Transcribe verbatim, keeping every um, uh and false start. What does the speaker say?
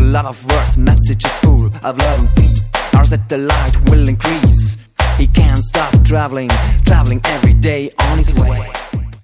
lot of words, messages full of love and peace. Ours at the light will increase. He can't stop traveling, traveling every day on his way.